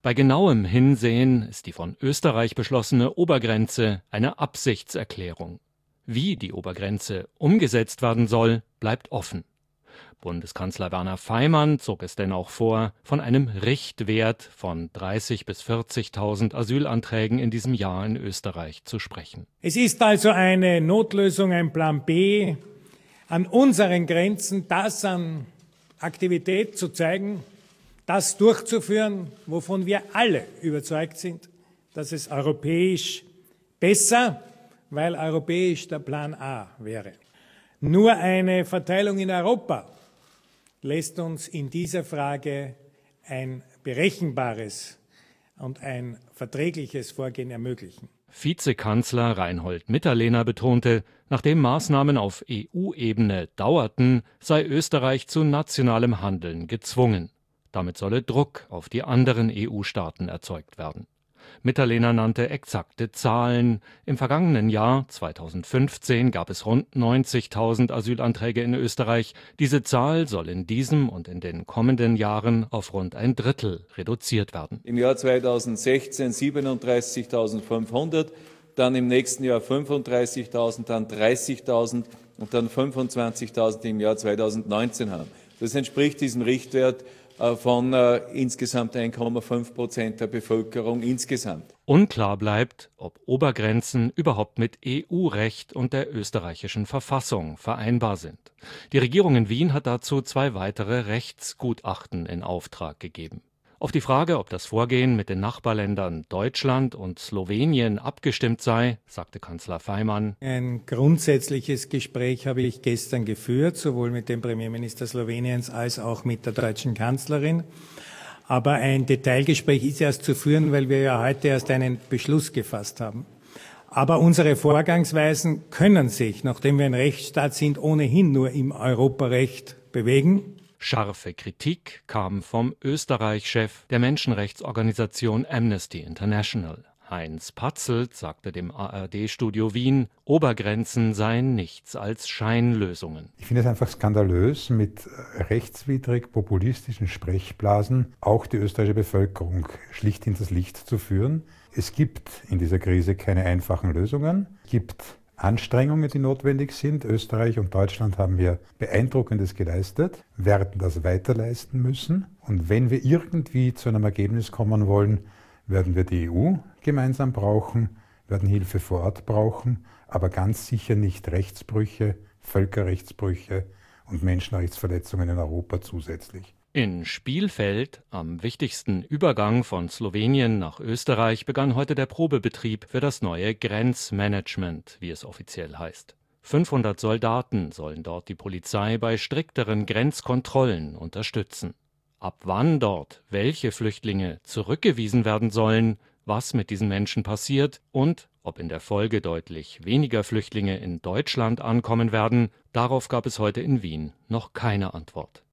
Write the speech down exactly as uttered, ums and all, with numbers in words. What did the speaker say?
Bei genauem Hinsehen ist die von Österreich beschlossene Obergrenze eine Absichtserklärung. Wie die Obergrenze umgesetzt werden soll, bleibt offen. Bundeskanzler Werner Faymann zog es denn auch vor, von einem Richtwert von dreißigtausend bis vierzigtausend Asylanträgen in diesem Jahr in Österreich zu sprechen. Es ist also eine Notlösung, ein Plan B, an unseren Grenzen das an Aktivität zu zeigen, das durchzuführen, wovon wir alle überzeugt sind, dass es europäisch besser, weil europäisch der Plan A wäre. Nur eine Verteilung in Europa lässt uns in dieser Frage ein berechenbares und ein verträgliches Vorgehen ermöglichen. Vizekanzler Reinhold Mitterlehner betonte, nachdem Maßnahmen auf E U-Ebene dauerten, sei Österreich zu nationalem Handeln gezwungen. Damit solle Druck auf die anderen E U-Staaten erzeugt werden. Mitterlehner nannte exakte Zahlen. Im vergangenen Jahr, zweitausendfünfzehn, gab es rund neunzigtausend Asylanträge in Österreich. Diese Zahl soll in diesem und in den kommenden Jahren auf rund ein Drittel reduziert werden. Im Jahr zweitausendsechzehn siebenunddreißigtausendfünfhundert, dann im nächsten Jahr fünfunddreißigtausend, dann dreißigtausend und dann fünfundzwanzigtausend im Jahr zweitausendneunzehn haben. Das entspricht diesem Richtwert von äh, insgesamt eins Komma fünf Prozent der Bevölkerung insgesamt. Unklar bleibt, ob Obergrenzen überhaupt mit E U-Recht und der österreichischen Verfassung vereinbar sind. Die Regierung in Wien hat dazu zwei weitere Rechtsgutachten in Auftrag gegeben. Auf die Frage, ob das Vorgehen mit den Nachbarländern Deutschland und Slowenien abgestimmt sei, sagte Kanzler Faymann: Ein grundsätzliches Gespräch habe ich gestern geführt, sowohl mit dem Premierminister Sloweniens als auch mit der deutschen Kanzlerin. Aber ein Detailgespräch ist erst zu führen, weil wir ja heute erst einen Beschluss gefasst haben. Aber unsere Vorgangsweisen können sich, nachdem wir ein Rechtsstaat sind, ohnehin nur im Europarecht bewegen. Scharfe Kritik kam vom Österreich-Chef der Menschenrechtsorganisation Amnesty International. Heinz Patzelt sagte dem A R D-Studio Wien, Obergrenzen seien nichts als Scheinlösungen. Ich finde es einfach skandalös, mit rechtswidrig populistischen Sprechblasen auch die österreichische Bevölkerung schlicht hinters Licht zu führen. Es gibt in dieser Krise keine einfachen Lösungen. Es gibt Anstrengungen, die notwendig sind. Österreich und Deutschland haben hier Beeindruckendes geleistet, werden das weiter leisten müssen. Und wenn wir irgendwie zu einem Ergebnis kommen wollen, werden wir die E U gemeinsam brauchen, werden Hilfe vor Ort brauchen, aber ganz sicher nicht Rechtsbrüche, Völkerrechtsbrüche und Menschenrechtsverletzungen in Europa zusätzlich. In Spielfeld, am wichtigsten Übergang von Slowenien nach Österreich, begann heute der Probebetrieb für das neue Grenzmanagement, wie es offiziell heißt. fünfhundert Soldaten sollen dort die Polizei bei strikteren Grenzkontrollen unterstützen. Ab wann dort welche Flüchtlinge zurückgewiesen werden sollen, was mit diesen Menschen passiert und ob in der Folge deutlich weniger Flüchtlinge in Deutschland ankommen werden, darauf gab es heute in Wien noch keine Antwort.